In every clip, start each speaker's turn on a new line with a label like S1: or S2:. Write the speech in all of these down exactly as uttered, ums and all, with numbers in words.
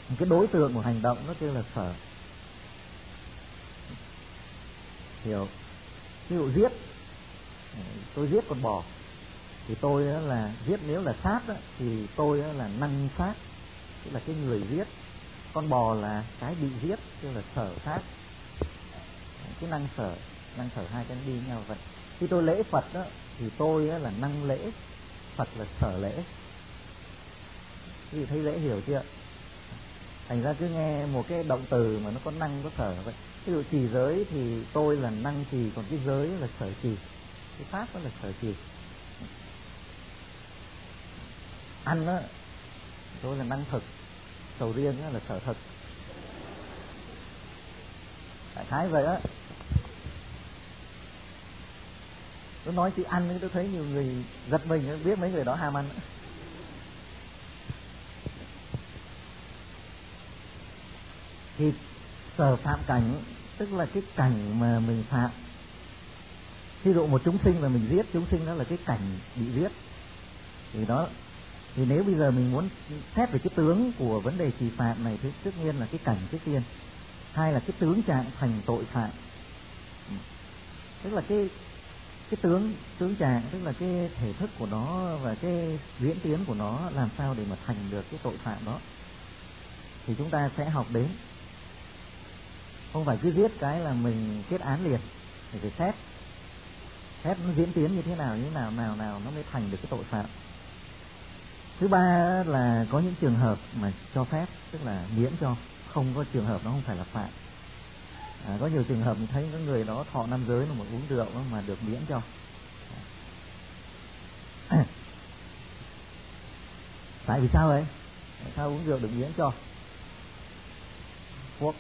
S1: cái đối tượng của hành động nó kêu là sở. Hiểu? Ví dụ giết, tôi giết con bò thì tôi là giết, nếu là sát thì tôi là năng sát, tức là cái người giết. Con bò là cái bị giết, tức là sở sát. Cái năng sở, năng sở hai cái đi với nhau vậy. Khi tôi lễ Phật đó, thì tôi là năng lễ, Phật là sở lễ. Quý vị thấy lễ hiểu chưa? Thành ra cứ nghe một cái động từ mà nó có năng có sở vậy. Ví dụ trì giới thì tôi là năng trì, còn cái giới là sở trì, cái pháp đó là sở trì. Ăn đó, tôi là năng thực, sầu riêng đó là sở thực. Đại khái vậy á. Tôi nói chữ ăn, tôi thấy nhiều người giật mình, biết mấy người đó ham ăn. Thì sở phạm cảnh, tức là cái cảnh mà mình phạm. Ví dụ một chúng sinh là mình giết, chúng sinh đó là cái cảnh bị giết. Thì đó, thì nếu bây giờ mình muốn xét về cái tướng của vấn đề trì phạm này thì tất nhiên là cái cảnh trước tiên. Hai là cái tướng trạng thành tội phạm. Tức là cái cái tướng tướng trạng, tức là cái thể thức của nó và cái diễn tiến của nó làm sao để mà thành được cái tội phạm đó. Thì chúng ta sẽ học đến. Không phải cứ giết cái là mình kết án liền, thì phải xét xét nó diễn tiến như thế nào, như thế nào nào nào nó mới thành được cái tội phạm. Thứ ba là có những trường hợp mà cho phép, tức là miễn cho, không có trường hợp nó không phải là phạm. À, có nhiều trường hợp mình thấy có người đó thọ năm giới mà uống rượu mà được miễn cho. À. Tại vì sao vậy? Tại sao uống rượu được miễn cho? Thuốc.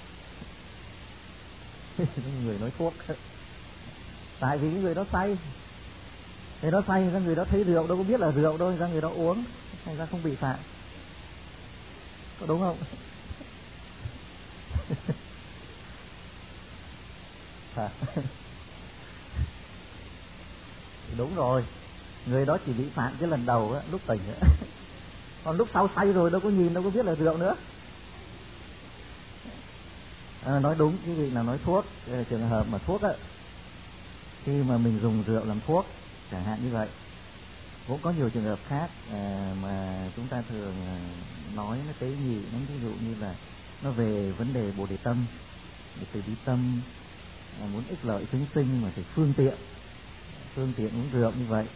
S1: Người nói thuốc. Tại vì cái người đó say, người đó say, người đó thấy rượu đâu có biết là rượu đâu, ra người đó uống, thành ra không bị phạm. Có đúng không? À. Đúng rồi, người đó chỉ bị phạm cái lần đầu á, lúc tỉnh á. Còn lúc sau say rồi đâu có nhìn, đâu có biết là rượu nữa. À, nói đúng, cái vị là nói thuốc, trường hợp mà thuốc á, khi mà mình dùng rượu làm thuốc chẳng hạn như vậy. Cũng có nhiều trường hợp khác à, mà chúng ta thường à, nói nó tế nhị, nó ví dụ như là nó về vấn đề bồ đề tâm, để từ bi tâm, à, muốn ích lợi chúng sinh mà phải phương tiện phương tiện uống rượu như vậy.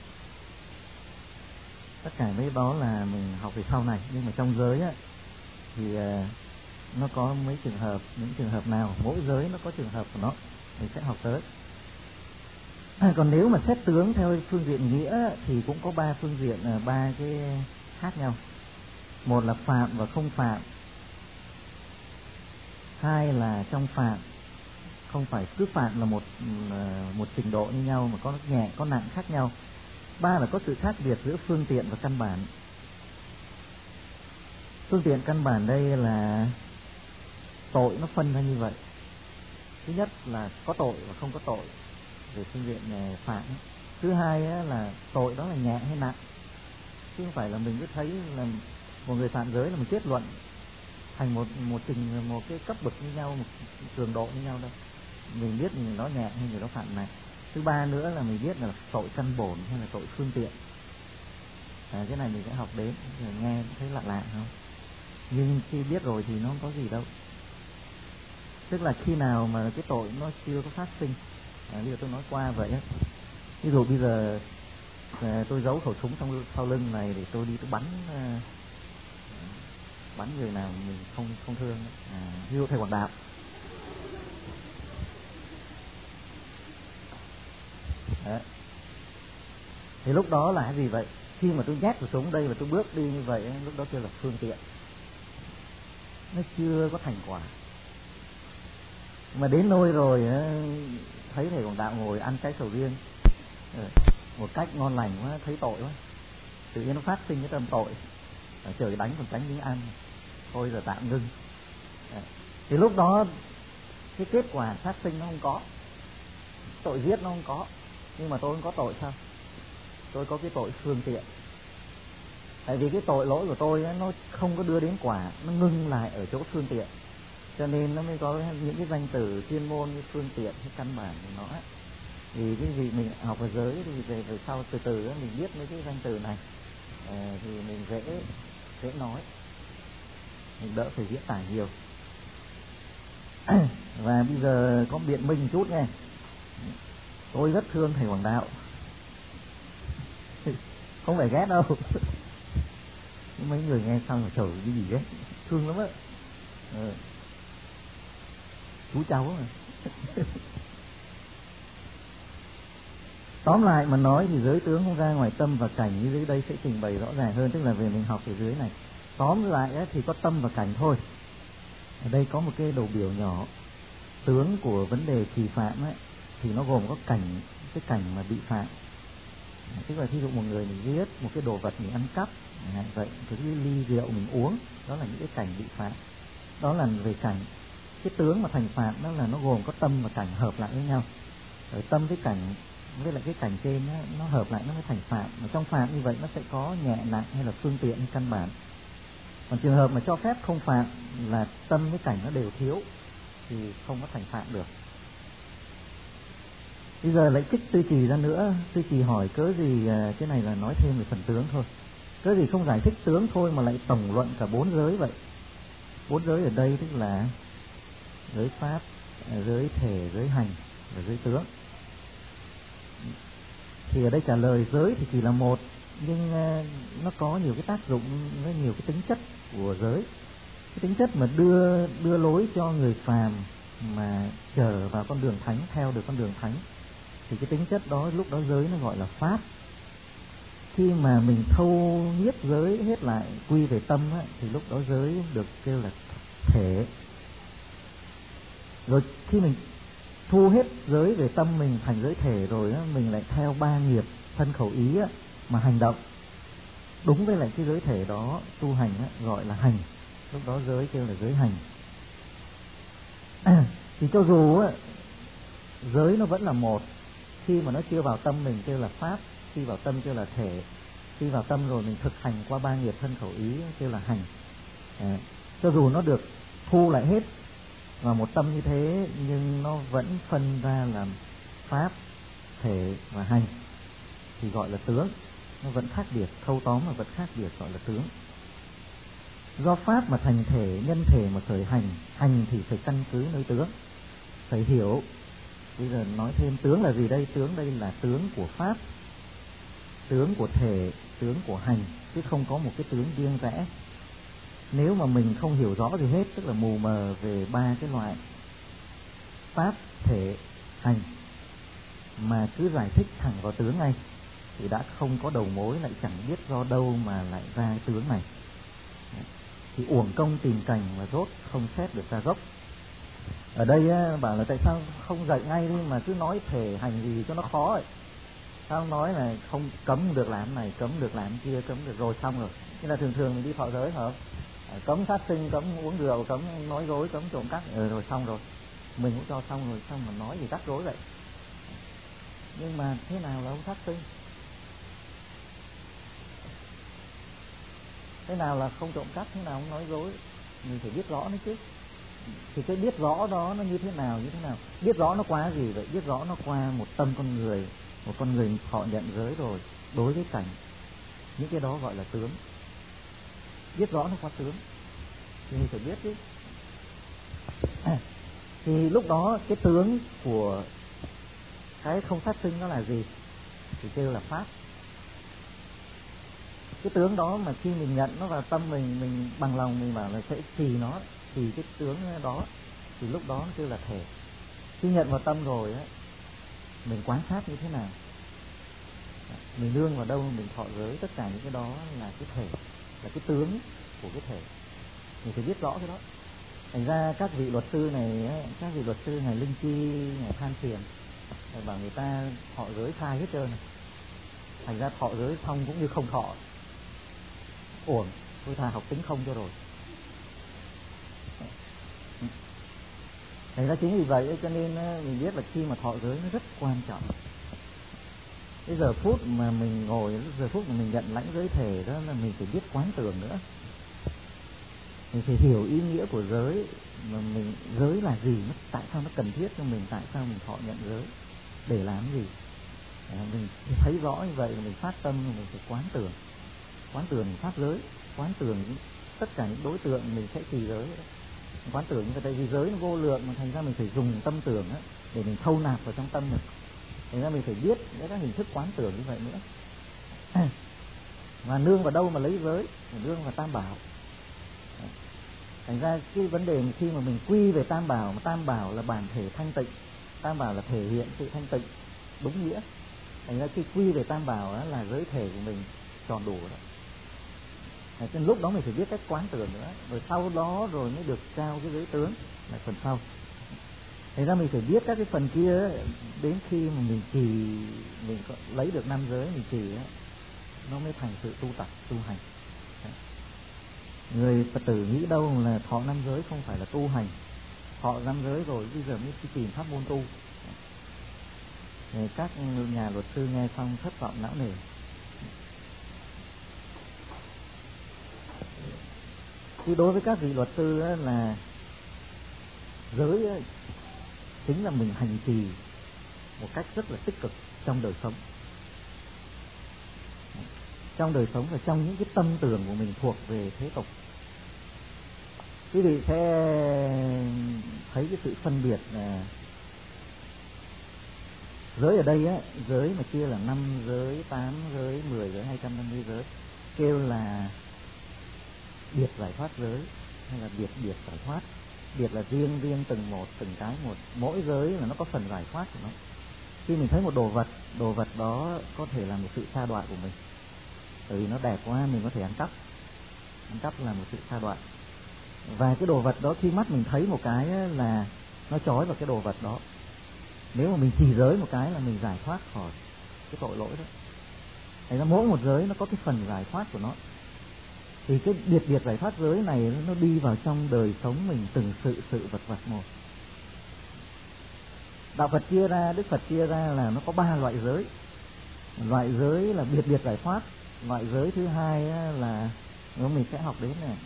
S1: Tất cả mấy đó là mình học về sau này, nhưng mà trong giới á, thì à, nó có mấy trường hợp, những trường hợp nào, mỗi giới nó có trường hợp của nó, mình sẽ học tới. À, còn nếu mà xét tướng theo phương diện nghĩa thì cũng có ba phương diện, ba cái khác nhau. Một là phạm và không phạm. Hai là trong phạm, không phải cứ phạm là một một trình độ như nhau mà có nhẹ có nặng khác nhau. Ba là có sự khác biệt giữa phương tiện và căn bản. Phương tiện căn bản đây là tội nó phân ra như vậy. Thứ nhất là có tội và không có tội về phương diện phạm. Thứ hai là tội đó là nhẹ hay nặng, chứ không phải là mình cứ thấy là một người phạm giới là mình kết luận thành một một trình một cái cấp bậc như nhau, một cường độ như nhau đâu. Mình biết người đó nhẹ hay người đó phạm nặng. Thứ ba nữa là mình biết là tội căn bổn hay là tội phương tiện. À, cái này mình sẽ học đến, nghe thấy lạ lạ không? Nhưng khi biết rồi thì nó không có gì đâu. Tức là khi nào mà cái tội nó chưa có phát sinh. À, bây giờ tôi nói qua vậy á. Ví dụ bây giờ à, tôi giấu khẩu súng trong sau lưng này để tôi đi tôi bắn à, bắn người nào mình không không thương. À, ví dụ thầy Quảng Đạo. Đấy. Thì lúc đó là cái gì vậy? Khi mà tôi nhét khẩu súng đây và tôi bước đi như vậy, lúc đó kêu là phương tiện. Nó chưa có thành quả. Mà đến nơi rồi thấy thầy Quảng Đạo ngồi ăn trái sầu riêng một cách ngon lành quá, thấy tội quá, tự nhiên nó phát sinh cái tâm tội, trời đánh còn tránh miếng ăn, thôi giờ tạm ngưng. Thì lúc đó cái kết quả phát sinh nó không có, tội giết nó không có, nhưng mà tôi không có tội sao? Tôi có cái tội phương tiện. Tại vì cái tội lỗi của tôi ấy, nó không có đưa đến quả, nó ngưng lại ở chỗ phương tiện, cho nên nó mới có những cái danh từ chuyên môn như phương tiện hay căn bản của nó. Vì cái gì mình học ở giới thì về về sau từ từ ấy, mình biết mấy cái danh từ này à, thì mình dễ dễ nói, mình đỡ phải diễn tả nhiều. Và bây giờ có biện minh chút nghe, tôi rất thương thầy Hoàng Đạo, không phải ghét đâu. Mấy người nghe xong là trời cái gì đấy, thương lắm á. Ừ. Chú cháu mà. Tóm lại mà nói thì giới tướng không ra ngoài tâm và cảnh, như dưới đây sẽ trình bày rõ ràng hơn, tức là về mình học ở dưới này. Tóm lại ấy, thì có tâm và cảnh thôi. Ở đây có một cái đồ biểu nhỏ, tướng của vấn đề trì phạm ấy, thì nó gồm có cảnh, cái cảnh mà bị phạm. Tức là thí dụ một người mình giết, một cái đồ vật mình ăn cắp, vậy cái ly rượu mình uống, đó là những cái cảnh bị phạm. Đó là về cảnh. Cái tướng mà thành phạm đó là nó gồm có tâm và cảnh hợp lại với nhau. Rồi tâm với cảnh với lại cái cảnh trên đó, nó hợp lại nó mới thành phạm. Mà trong phạm như vậy nó sẽ có nhẹ nặng hay là phương tiện hay căn bản. Còn trường hợp mà cho phép không phạm là tâm với cảnh nó đều thiếu thì không có thành phạm được. Bây giờ lại kích tư trì ra nữa. Tư trì hỏi cớ gì, cái này là nói thêm về phần tướng thôi, cớ gì không giải thích tướng thôi mà lại tổng luận cả bốn giới vậy. Bốn giới ở đây tức là giới pháp, giới thể, giới hành và giới tướng. Thì ở đây trả lời giới thì chỉ là một, nhưng nó có nhiều cái tác dụng, nó nhiều cái tính chất của giới. Cái tính chất mà đưa đưa lối cho người phàm mà trở vào con đường thánh, theo được con đường thánh, thì cái tính chất đó lúc đó giới nó gọi là pháp. Khi mà mình thâu nhiếp giới hết lại quy về tâm á, thì lúc đó giới được kêu là thể. Rồi khi mình thu hết giới về tâm mình thành giới thể rồi á, mình lại theo ba nghiệp thân khẩu ý á, mà hành động đúng với lại cái giới thể đó tu hành á, gọi là hành. Lúc đó giới kêu là giới hành. À, thì cho dù á, giới nó vẫn là một, khi mà nó chưa vào tâm mình kêu là pháp, khi vào tâm kêu là thể, khi vào tâm rồi mình thực hành qua ba nghiệp thân khẩu ý kêu là hành. À, cho dù nó được thu lại hết vào một tâm như thế, nhưng nó vẫn phân ra làm pháp, thể và hành, thì gọi là tướng. Nó vẫn khác biệt, thâu tóm mà vẫn khác biệt, gọi là tướng. Do pháp mà thành thể, nhân thể mà khởi hành, hành thì phải căn cứ nơi tướng, phải hiểu. Bây giờ nói thêm tướng là gì đây? Tướng đây là tướng của pháp, tướng của thể, tướng của hành, chứ không có một cái tướng riêng rẽ. Nếu mà mình không hiểu rõ gì hết, tức là mù mờ về ba cái loại pháp, thể, hành, mà cứ giải thích thẳng vào tướng ngay, thì đã không có đầu mối, lại chẳng biết do đâu mà lại ra tướng này. Thì uổng công tìm cành mà rốt không xét được ra gốc. Ở đây á, bảo là tại sao không dạy ngay đi mà cứ nói thể hành gì cho nó khó ấy. Sao nói là không cấm được làm này, cấm được làm kia, cấm được rồi xong rồi. Như là thường thường mình đi thọ giới hả? Cấm sát sinh, cấm uống rượu, cấm nói dối, cấm trộm cắp, ừ, rồi xong rồi. Mình cũng cho xong rồi, xong mà nói gì rắc rối vậy. Nhưng mà thế nào là không sát sinh? Thế nào là không trộm cắp, thế nào không nói dối? Mình phải biết rõ nó chứ. Thì cái biết rõ đó nó như thế nào, như thế nào? Biết rõ nó qua gì vậy? Biết rõ nó qua một tâm con người, một con người họ nhận giới rồi, đối với cảnh. Những cái đó gọi là tướng. Biết rõ nó qua tướng thì mình phải biết chứ. À, thì lúc đó cái tướng của cái không phát sinh nó là gì? Thì kêu là pháp. Cái tướng đó mà khi mình nhận nó vào tâm mình, mình bằng lòng mình bảo là sẽ trì nó, thì cái tướng đó, thì lúc đó nó kêu là thể. Khi nhận vào tâm rồi á, mình quán sát như thế nào, mình nương vào đâu, mình thọ giới, tất cả những cái đó là cái thể, là cái tướng của cái thể. Mình phải biết rõ cái đó. Thành ra các vị luật sư này, các vị luật sư ngày Linh Chi, ngày Than Phiền, bảo người ta thọ giới sai hết trơn này. Thành ra thọ giới xong cũng như không thọ, uổng, tôi thà học tính không cho rồi. Thành ra chính vì vậy cho nên mình biết là khi mà thọ giới nó rất quan trọng. cái giờ phút mà mình ngồi, giờ phút mà mình nhận lãnh giới thể đó là mình phải biết quán tưởng nữa. Mình phải hiểu ý nghĩa của giới, mà mình giới là gì, nó tại sao nó cần thiết cho mình, tại sao mình thọ nhận giới, để làm gì. À, mình thấy rõ như vậy là mình phát tâm, mình phải quán tưởng, quán tưởng pháp giới, quán tưởng tất cả những đối tượng mình sẽ trì giới đó. Quán tưởng như vậy, tại vì giới nó vô lượng mà thành ra mình phải dùng tâm tưởng đó, để mình thâu nạp vào trong tâm mình. Thành ra mình phải biết các hình thức quán tưởng như vậy nữa. Và nương vào đâu mà lấy giới? Nương vào Tam Bảo. Thành ra cái vấn đề khi mà mình quy về Tam Bảo, mà Tam Bảo là bản thể thanh tịnh, Tam Bảo là thể hiện sự thanh tịnh đúng nghĩa. Thành ra khi quy về Tam Bảo đó là giới thể của mình tròn đủ đó. Nên lúc đó mình phải biết cách quán tưởng nữa, rồi sau đó rồi mới được trao cái giới tướng là phần sau. Thành ra mình phải biết các cái phần kia đến khi mà mình trì, mình lấy được năm giới mình trì á, nó mới thành sự tu tập, tu hành. Người Phật tử nghĩ đâu là thọ năm giới không phải là tu hành, thọ năm giới rồi bây giờ mới tìm pháp môn tu. Thì các nhà luật sư nghe xong thất vọng não nề. Thì đối với các vị luật sư á, là giới á, chính là mình hành trì một cách rất là tích cực trong đời sống, trong đời sống và trong những cái tâm tưởng của mình thuộc về thế tục. Quý vị sẽ thấy cái sự phân biệt là giới ở đây á, giới mà chia là năm giới, tám giới, mười giới, hai trăm năm mươi giới, kêu là biệt giải thoát giới, hay là biệt biệt giải thoát. Biệt là riêng riêng từng một, từng cái một. Mỗi giới là nó có phần giải thoát của nó. Khi mình thấy một đồ vật, đồ vật đó có thể là một sự sa đọa của mình. Bởi vì nó đẹp quá mình có thể ăn cắp. Ăn cắp là một sự sa đọa. Và cái đồ vật đó khi mắt mình thấy một cái là nó chói vào cái đồ vật đó. Nếu mà mình trì giới một cái là mình giải thoát khỏi cái tội lỗi đó. Thành ra mỗi một giới nó có cái phần giải thoát của nó. Thì cái biệt biệt giải thoát giới này nó đi vào trong đời sống mình từng sự sự vật vật một. Đạo Phật chia ra, Đức Phật chia ra là nó có ba loại giới. Loại giới là biệt biệt giải thoát. Loại giới thứ hai là mình sẽ học đến này.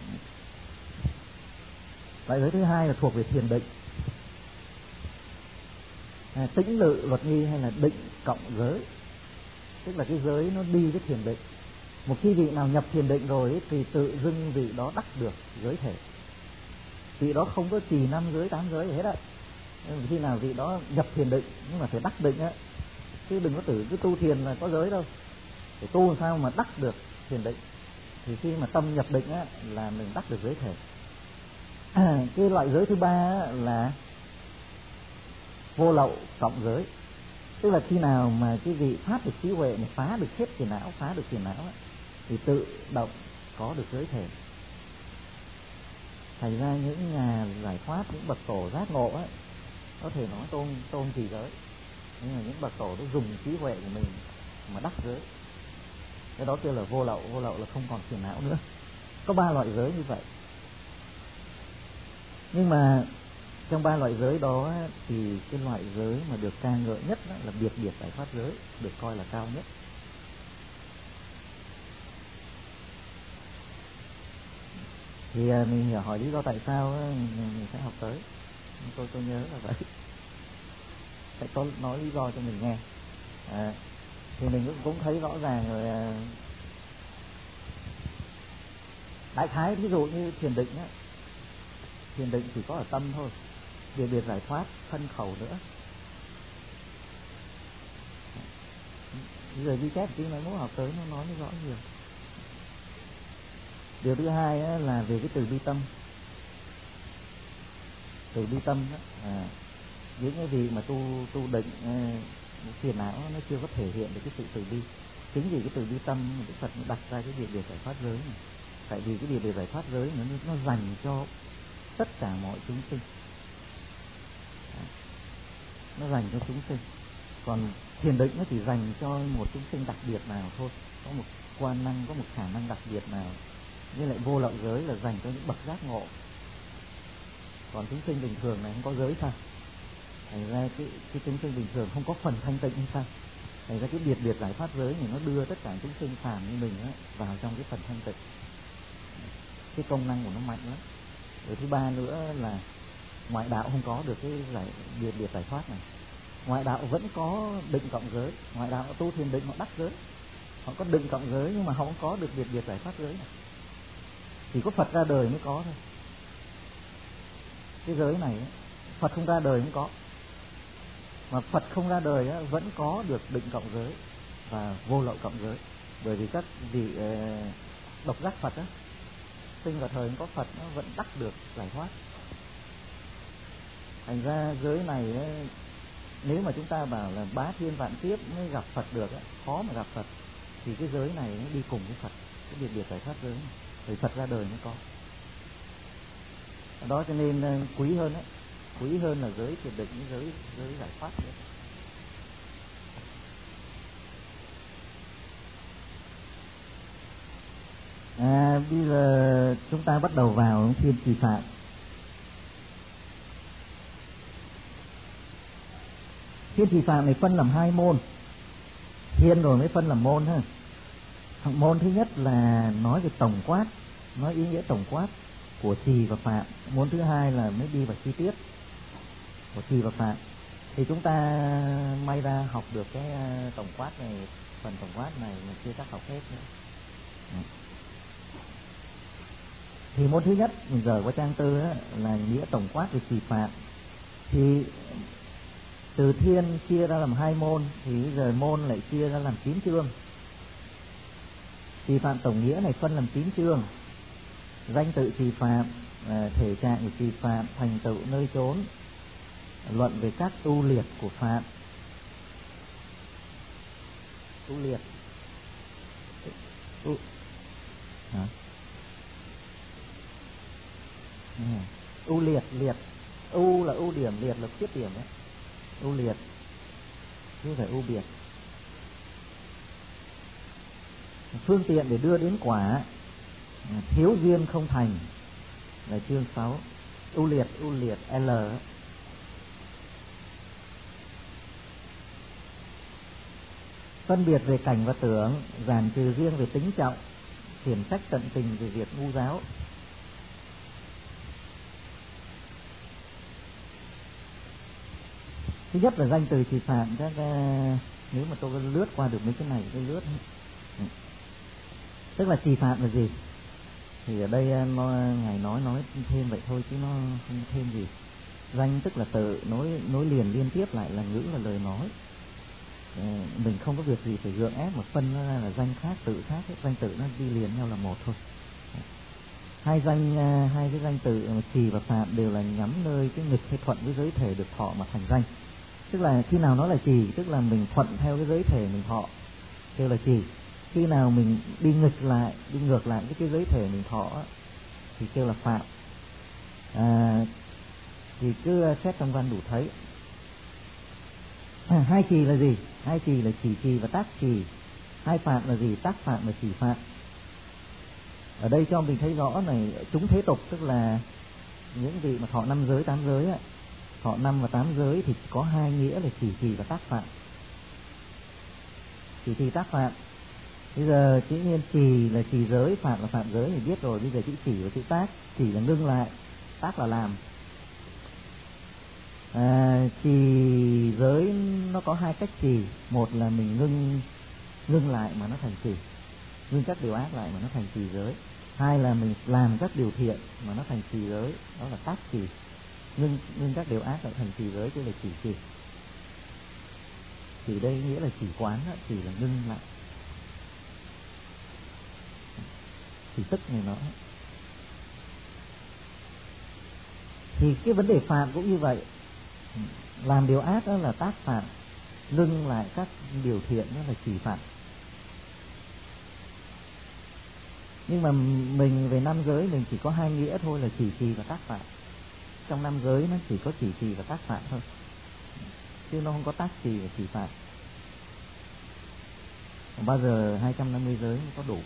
S1: Loại giới thứ hai là thuộc về thiền định, à, tĩnh lự luật nghi hay là định cộng giới, tức là cái giới nó đi với thiền định. Một khi vị nào nhập thiền định rồi ấy, thì tự dưng vị đó đắc được giới thể. Vị đó không có trì năm giới, tám giới gì hết á. Khi nào vị đó nhập thiền định, nhưng mà phải đắc định á, chứ đừng có tử cứ tu thiền là có giới đâu. Phải tu làm sao mà đắc được thiền định. Thì khi mà tâm nhập định á, là mình đắc được giới thể. À, cái loại giới thứ ba là vô lậu cộng giới, tức là khi nào mà cái vị phát được trí huệ mà phá được hết phiền não, phá được phiền não ấy, thì tự động có được giới thể. Thành ra những nhà giải thoát, những bậc tổ giác ngộ ấy, có thể nói tôn tôn trì giới, nhưng mà những bậc tổ đó dùng trí huệ của mình mà đắc giới. Cái đó kêu là vô lậu, vô lậu là không còn phiền não nữa. Có ba loại giới như vậy. Nhưng mà trong ba loại giới đó thì cái loại giới mà được ca ngợi nhất là biệt biệt giải thoát giới, được coi là cao nhất. Thì mình hỏi lý do tại sao mình sẽ học tới. Tôi tôi nhớ là vậy. Phải có nói lý do cho mình nghe. À, thì mình cũng, cũng thấy rõ ràng rồi. Đại khái ví dụ như thiền định á, thiền định chỉ có ở tâm thôi, biệt biệt giải thoát thân khẩu nữa. Bây giờ ghi chép tí nói muốn học tới nó nói rõ nhiều. Điều thứ hai á, là về cái từ bi tâm. Từ bi tâm đó, à, những cái gì mà tu tu định phiền não nó chưa có thể hiện được cái sự từ bi. Chính vì cái từ bi tâm Đức Phật đặt ra cái biệt biệt giải thoát giới này. Tại vì cái biệt biệt giải thoát giới nó nó dành cho tất cả mọi chúng sinh, nó dành cho chúng sinh. Còn thiền định nó chỉ dành cho một chúng sinh đặc biệt nào thôi, có một quan năng, có một khả năng đặc biệt nào. Như lại vô lậu giới là dành cho những bậc giác ngộ. Còn chúng sinh bình thường này không có giới sao? Thành ra cái, cái chúng sinh bình thường không có phần thanh tịnh như sao? Thành ra cái biệt biệt giải thoát giới thì nó đưa tất cả chúng sinh phàm như mình á vào trong cái phần thanh tịnh. Cái công năng của nó mạnh lắm. Rồi thứ ba nữa là ngoại đạo không có được cái giải biệt biệt giải thoát này. Ngoại đạo vẫn có định cộng giới, ngoại đạo tu thiền định họ đắc giới, họ có định cộng giới nhưng mà họ không có được biệt biệt giải thoát giới này. Chỉ có Phật ra đời mới có thôi. Cái giới này Phật không ra đời không có, mà Phật không ra đời á, vẫn có được định cộng giới và vô lậu cộng giới. Bởi vì các vị độc giác Phật á, sinh vào thời không có Phật nó vẫn đắc được giải thoát. Thành ra giới này ấy, nếu mà chúng ta bảo là bá thiên vạn kiếp mới gặp Phật được ấy, khó mà gặp Phật, thì cái giới này nó đi cùng với Phật, cái biệt biệt giải thoát giới này, rồi Phật ra đời mới có. Đó cho nên quý hơn ấy, quý hơn là giới thiền định, giới giới giải thoát nữa. À, bây giờ chúng ta bắt đầu vào thiên trì phạm. Thiên trì phạm này phân làm hai môn, thiên rồi mới phân làm môn ha. Môn thứ nhất là nói về tổng quát, nói ý nghĩa tổng quát của trì và phạm. Môn thứ hai là mới đi vào chi tiết của trì và phạm. Thì chúng ta may ra học được cái tổng quát này, phần tổng quát này mà chưa chắc học hết nữa. Thì môn thứ nhất mình giờ qua trang tư á, là nghĩa tổng quát về trì phạm. Thì từ thiên chia ra làm hai môn, thì giờ môn lại chia ra làm chín chương. Trì phạm tổng nghĩa này phân làm chín chương: danh tự trì phạm, thể trạng của trì phạm, thành tựu nơi chốn, luận về các tu liệt của phạm. Tu liệt tu hả? Ừ. U liệt, liệt, u là ưu điểm, liệt là khuyết điểm đấy. U liệt chứ phải u biệt. Phương tiện để đưa đến quả, thiếu duyên không thành là chương sáu. U liệt, u liệt L. Phân biệt về cảnh và tưởng, giản trừ riêng về tính trọng, khiển trách tận tình về việc ngu giáo. Thứ nhất là danh từ trì phạm. Các nếu mà tôi lướt qua được mấy cái này tôi lướt. Tức là trì phạm là gì? Thì ở đây nó, ngài nói nói thêm vậy thôi chứ nó không thêm gì. Danh tức là tự, nối nối liền liên tiếp lại là ngữ, là lời nói. Mình không có việc gì phải gượng ép mà phân nó ra là danh khác, tự khác. Danh tự nó đi liền nhau là một thôi. Hai danh, hai cái danh từ trì và phạm đều là nhắm nơi cái nghịch hay thuận với giới thể được thọ mà thành danh. Tức là khi nào nó là trì, tức là mình thuận theo cái giới thể mình thọ, kêu là trì. Khi nào mình đi nghịch lại, đi ngược lại với cái giới thể mình thọ thì kêu là phạm. À, thì cứ xét trong văn đủ thấy. À, hai trì là gì? Hai trì là chỉ trì và tác trì. Hai phạm là gì? Tác phạm và chỉ phạm. Ở đây cho mình thấy rõ này, chúng thế tục tức là những vị mà thọ năm giới, tám giới á, thọ năm và tám giới thì có hai nghĩa là chỉ trì và tác phạm. Chỉ trì tác phạm. Bây giờ chữ nhiên trì là trì giới, phạm là phạm giới thì biết rồi. Bây giờ chữ chỉ và chữ tác. Chỉ là ngưng lại, tác là làm. À, trì giới nó có hai cách trì. Một là mình ngưng ngưng lại mà nó thành trì, ngưng các điều ác lại mà nó thành trì giới. Hai là mình làm các điều thiện mà nó thành trì giới, đó là tác trì. Ngưng, ngưng các điều ác lại thành trì giới, chứ là chỉ trì. Chỉ đây nghĩa là chỉ quán, chỉ là ngưng lại. Chỉ tức này nó. Thì cái vấn đề phạm cũng như vậy. Làm điều ác đó là tác phạm, ngưng lại các điều thiện đó là chỉ phạm. Nhưng mà mình về năm giới mình chỉ có hai nghĩa thôi là chỉ trì và tác phạm. Trong năm giới nó chỉ có chỉ trì và tác phạm thôi, chứ nó không có tác trì và chỉ phạm. Bao giờ hai trăm năm mươi giới mới có đủ.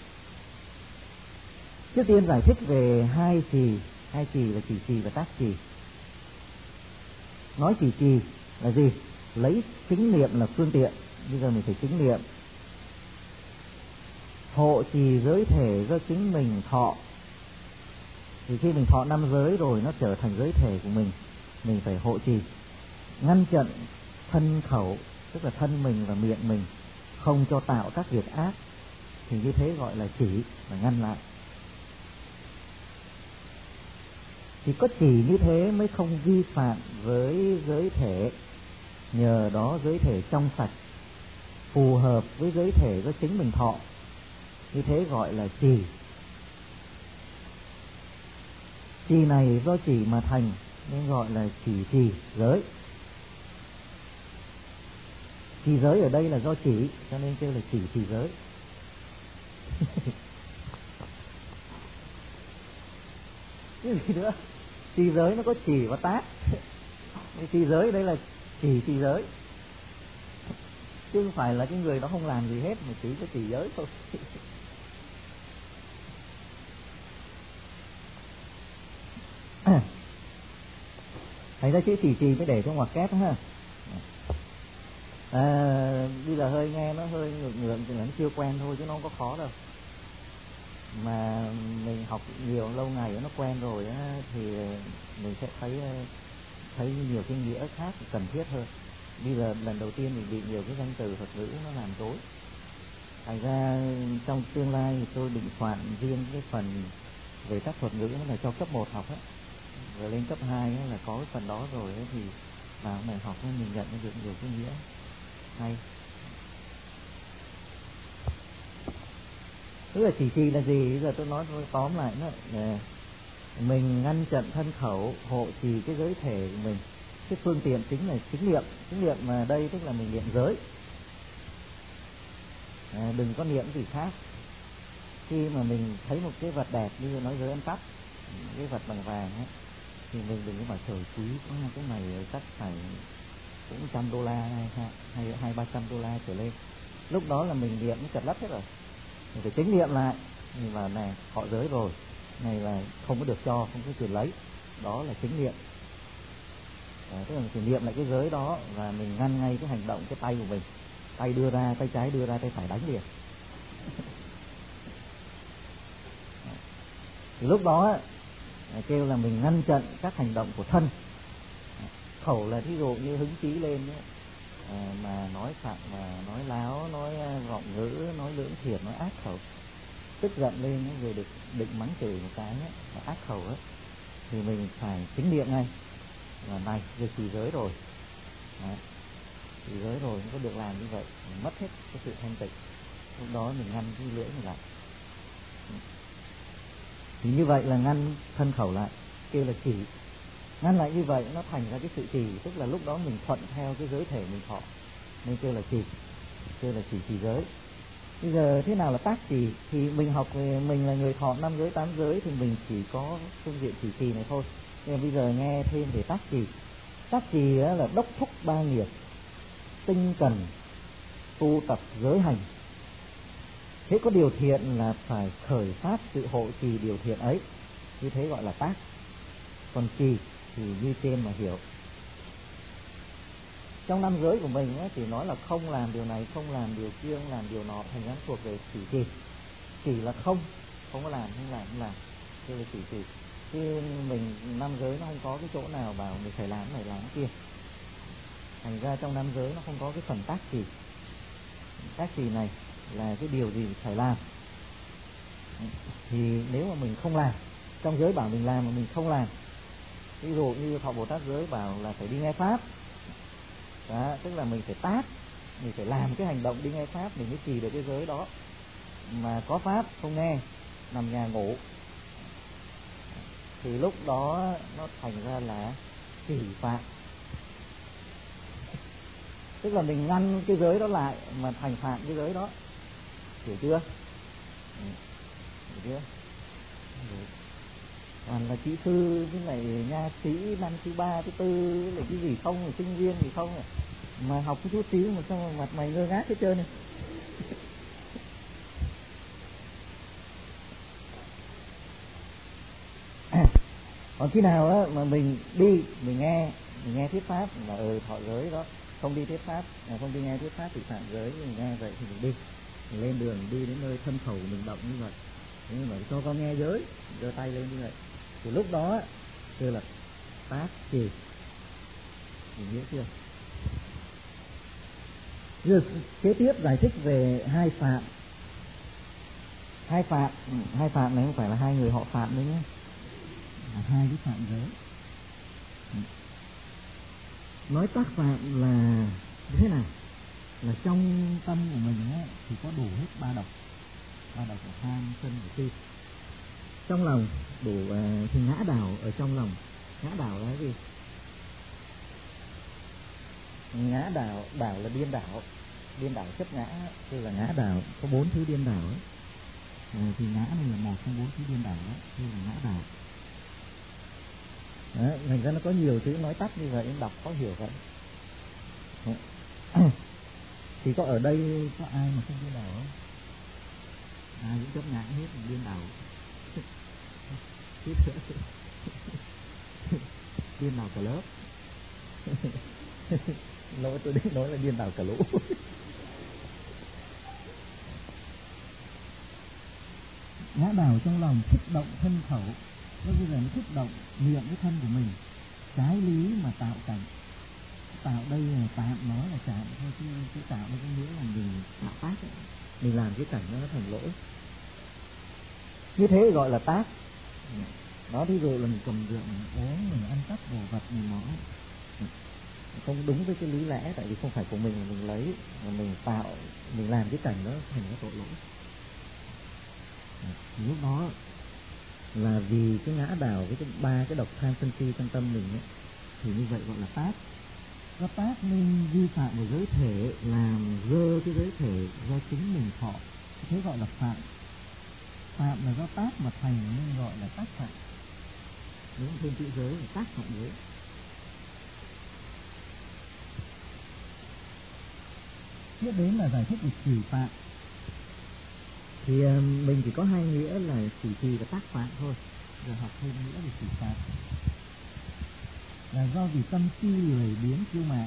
S1: Trước tiên giải thích về hai trì. Hai trì là chỉ trì và tác trì. Nói chỉ trì là gì? Lấy chính niệm là phương tiện. bây giờ mình phải chứng nghiệm hộ trì giới thể do chính mình thọ. Thì khi mình thọ năm giới rồi nó trở thành giới thể của mình, mình phải hộ trì, ngăn chặn thân khẩu, tức là thân mình và miệng mình không cho tạo các việc ác, thì như thế gọi là chỉ và ngăn lại. Thì có chỉ như thế mới không vi phạm với giới thể, nhờ đó giới thể trong sạch, phù hợp với giới thể do chính mình thọ, như thế gọi là trì. Trì này do chỉ mà thành nên gọi là chỉ trì giới. Trì giới ở đây là do chỉ, cho nên kêu là chỉ trì giới. Cái gì nữa? Trì giới nó có chỉ và tác. Trì giới ở đây là chỉ trì giới, chứ không phải là cái người đó không làm gì hết mà chỉ có trì giới thôi. Thành ra chữ trì trì mới để cho ngoặc kép ha. À, bây giờ hơi nghe nó hơi ngượng ngượng thì nó chưa quen thôi, chứ nó không có khó đâu. Mà mình học nhiều lâu ngày nó quen rồi á, thì mình sẽ thấy thấy nhiều cái nghĩa khác cần thiết hơn. Bây giờ lần đầu tiên mình bị nhiều cái danh từ thuật ngữ nó làm rối. Thành ra trong tương lai thì tôi định soạn riêng cái phần về các thuật ngữ là cho cấp một học á, rồi lên cấp hai là có cái phần đó rồi ấy, thì vào này học mình nhận được nhiều cái nghĩa hay. Tức là chỉ trì là gì? Bây giờ tôi nói tôi tóm lại nó là mình ngăn chặn thân khẩu, hộ trì cái giới thể của mình. Cái phương tiện chính là chính niệm. Chính niệm mà đây tức là mình niệm giới, à, đừng có niệm gì khác. Khi mà mình thấy một cái vật đẹp, như nói giới ăn cắp, cái vật bằng vàng ấy, thì mình đừng có bảo trời quý quá, cái này chắc phải cũng trăm đô la hay hay hai ba trăm đô la trở lên. Lúc đó là mình niệm nó chật lất hết rồi. Mình phải chính niệm lại, mình bảo này họ giới rồi, này là không có được cho, không có quyền lấy, đó là chính niệm. À, tức là mình phải niệm lại cái giới đó và mình ngăn ngay cái hành động cái tay của mình, tay đưa ra, tay trái đưa ra, tay phải đánh liền. Thì lúc đó kêu là mình ngăn chặn các hành động của thân. Khẩu là thí dụ như hứng chí lên ấy, à, mà nói phặng mà nói láo, nói vọng ngữ, nói lưỡng thiệt, nói ác khẩu, tức giận lên rồi được định mắng chửi một cái ấy, là ác khẩu ấy, thì mình phải chính niệm ngay là này vừa trì giới rồi. Đấy, trì giới rồi không có được làm như vậy, mình mất hết cái sự thanh tịnh. Lúc đó mình ngăn cái lưỡi mình lại. Thì như vậy là ngăn thân khẩu lại, kêu là chỉ. Ngăn lại như vậy nó thành ra cái sự trì, tức là lúc đó mình thuận theo cái giới thể mình thọ, nên kêu là trì, kêu là chỉ trì giới. Bây giờ thế nào là tác trì? Thì mình học về mình là người thọ năm giới tám giới thì mình chỉ có phương diện chỉ trì này thôi. Nhưng bây giờ nghe thêm về tác trì. Tác trì là đốc thúc ba nghiệp, tinh cần tu tập giới hành. Thế có điều thiện là phải khởi phát sự hộ trì điều thiện ấy, như thế gọi là tác. Còn trì thì như trên mà hiểu. Trong năm giới của mình ấy, thì nói là không làm điều này, không làm điều kia, không làm điều nọ, thành ra thuộc về chỉ trì. Chỉ là không, không có làm, không làm, không làm, đây là chỉ trì. Chứ mình năm giới nó không có cái chỗ nào bảo mình phải làm này làm kia. Thành ra trong năm giới nó không có cái phần tác trì. Tác trì này là cái điều gì phải làm. Thì nếu mà mình không làm, trong giới bảo mình làm mà mình không làm, ví dụ như Thọ Bồ Tát giới bảo là phải đi nghe pháp, đó, tức là mình phải tác, mình phải làm cái hành động đi nghe pháp mình mới trì được cái giới đó. Mà có pháp không nghe, nằm nhà ngủ, thì lúc đó nó thành ra là trì phạm. Tức là mình ngăn cái giới đó lại mà thành phạm cái giới đó. Hiểu chưa? Hiểu chưa? Toàn là kỹ sư, cái này nha sĩ năm thứ ba, thứ tư, là cái gì không, là sinh viên gì không, mà học cái chút xíu mà sao mặt mày ngơ ngác hết trơn này. Còn khi nào á mà mình đi, mình nghe, mình nghe thuyết pháp là ừ thọ giới đó, không đi thuyết pháp, không đi nghe thuyết pháp thì phạm giới, mình nghe vậy thì mình đi, mình lên đường đi đến nơi thân khẩu mình động như vậy, nhưng mà cho con nghe giới, giơ tay lên như vậy, thì lúc đóคือlà tác trì, mình hiểu chưa? Rồi kế tiếp giải thích về hai phạm. Hai phạm, hai phạm này không phải là hai người họ phạm đấy nhé, là hai cái phạm giới. Nói tác phạm là như thế nào? Là trong tâm của mình á, thì có đủ hết ba độc, ba độc của tham, sân và si. Trong lòng đủ uh, thì ngã đảo ở trong lòng. Ngã đảo là cái gì? Ngã đảo, đảo là điên đảo, điên đảo chấp ngã, tức là ngã đảo có bốn thứ điên đảo ấy. À, thì ngã này là một trong bốn thứ điên đảo đó, tức là ngã đảo. Đấy, thành ra nó có nhiều chữ nói tắt như vậy, đọc khó hiểu vậy. Thì có ở đây có ai mà không điên đảo không? Ai cũng chấp ngã hết, điên đảo. Điên đảo cả lớp. Nói tôi đến nói là điên đảo cả lũ. Ngã đảo trong lòng kích động thân khẩu, nó bây giờ nó kích động miệng cái thân của mình, trái lý mà tạo cảnh. Tạo đây là tạm nói là chạm thôi, chứ cái tạo đây có nghĩa là mình tạo tác ấy. Mình làm cái cảnh nó thành lỗi, như thế gọi là tác. Đó, thí dụ là mình cầm rượu, mình uống, mình ăn cắp đồ vật mình nói không đúng với cái lý lẽ, tại vì không phải của mình mà mình lấy, mà mình tạo, mình làm cái cảnh đó thành cái tội lỗi. Thì lúc đó là vì cái ngã đảo với cái ba cái độc tham sân si trong tâm mình ấy, thì như vậy gọi là tác. Có tác nên vi phạm vào giới thể, làm dơ cái giới thể do chính mình thọ, thế gọi là phạm. Phạm là do tác mà thành nên gọi là tác phạm. Nếu thêm chữ giới là tác phạm giới. Tiếp đến là giải thích về chỉ phạm. Thì uh, mình chỉ có hai nghĩa là chỉ trì và tác phạm thôi, rồi học thêm nghĩa về chỉ phạm. Là do vì tâm si lười biếng kiêu mạn,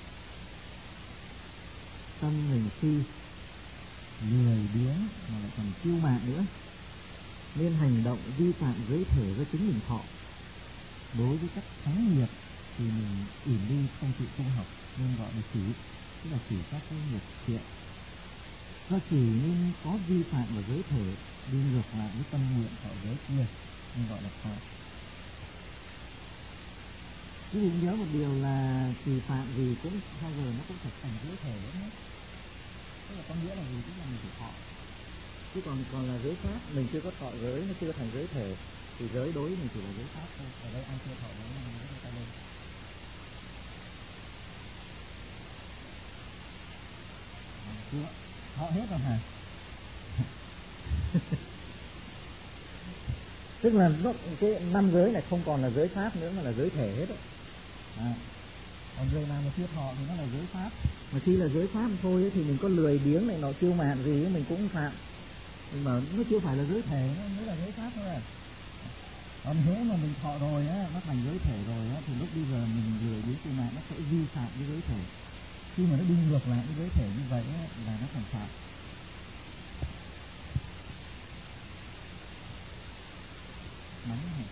S1: tâm mình si lười biếng mà lại còn kiêu mạn nữa, nên hành động vi phạm giới thể do chính mình thọ. Đối với các thắng nghiệp thì mình ỉm đi không chịu tu học, nên gọi là chỉ, tức là chỉ các cái nghiệp thiện. Do chỉ nên có vi phạm vào giới thể, đi ngược lại với tâm nguyện thọ giới kia, nên gọi là phạm. Quý vị nhớ một điều là trì phạm gì cũng bao giờ nó cũng phải thành giới thể hết. Tức là có nghĩa là gì? Tức là mình phải thọ. Chứ còn còn là giới pháp, mình chưa có thọ giới, nó chưa thành giới thể, thì giới đối với mình chỉ là giới pháp thôi. Ở đây ăn chưa thọ giới mà mình có tay lên. Chưa, thọ hết rồi hả? Tức là nó, cái năm giới này không còn là giới pháp nữa mà là giới thể hết rồi. À, còn người nào mà chưa thọ thì nó là giới pháp. Mà khi là giới pháp thôi thì mình có lười biếng này nọ kiêu mạn gì mình cũng phạm. Nhưng mà nó chưa phải là giới thể, nó mới là giới pháp thôi à. Còn nếu mà mình thọ rồi á, nó thành giới thể rồi á, thì lúc bây giờ mình lười biếng kiêu mạn nó sẽ vi phạm cái giới thể. Khi mà nó đi ngược lại cái giới thể như vậy á, là nó thành phạm. Nóng này.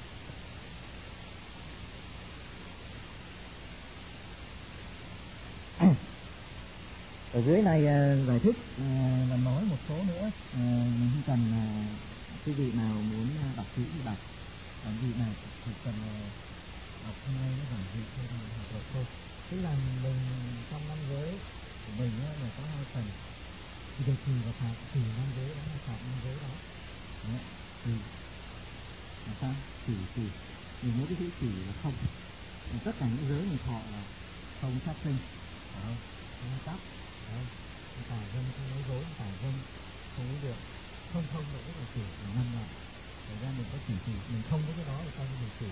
S1: Ở dưới này uh, giải thích uh, và nói một số nữa, uh, mình không cần uh, quý vị nào muốn uh, đọc kỹ thì đọc, còn vị nào thì cần uh, đọc hôm nay nó giảng gì thôi thì học được thôi. Tức là mình trong năm giới của mình uh, là có hai phần, thì được trì và phạm. Trì năm giới đó là phạm năm giới đó. Đấy, trì là sao? Trì trì mình nói cái chữ trì là không. Và tất cả những giới mình thọ là không sát sinh, phải không? Không cắp, không tà dâm, không nói dối, tà dâm, không có được, không không được rất là chỉ là năm lại. Thời ra mình có chỉ chỉ, mình không có cái đó thì coi như mình chỉ.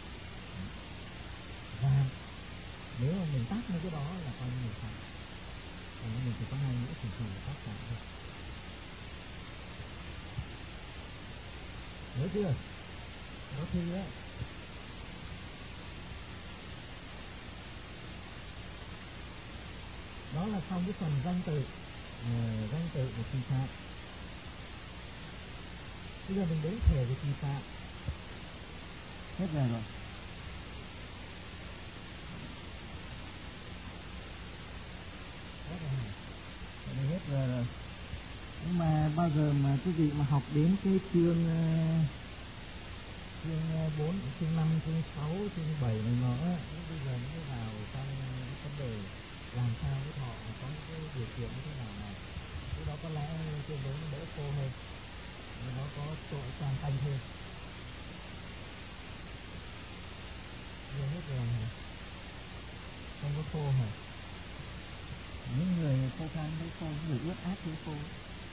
S1: Và nếu mà mình tác với cái đó là coi như mình phạm. Còn mình chỉ có hai nghĩa chỉ chỉ và tác phạm thôi. Nhớ chưa? Có thi á. là xong cái phần danh tự, uh, danh tự của chi pháp. Bây giờ mình đến thể của chi pháp. Hết rồi rồi. Hết rồi. Đây hết rồi rồi. Nhưng mà bao giờ mà quý vị mà học đến cái chương uh, chương bốn, chương năm, chương sáu, chương bảy này nó bây giờ nó mới vào trong cái vấn đề làm sao cái họ có cái điều kiện như thế nào này. Cái đó có lẽ chương bốn nó đỡ khô hơn, nó có chỗ toàn thanh hơn. Giờ hết rồi hả? Không có khô hả? Những người khô khan thấy khô, những người ướt át thấy khô.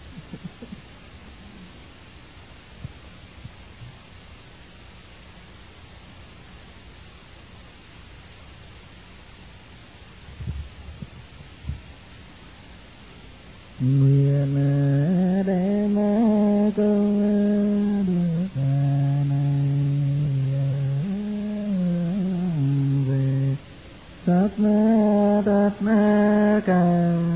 S1: Nguyện đem công đức này về tất tất cả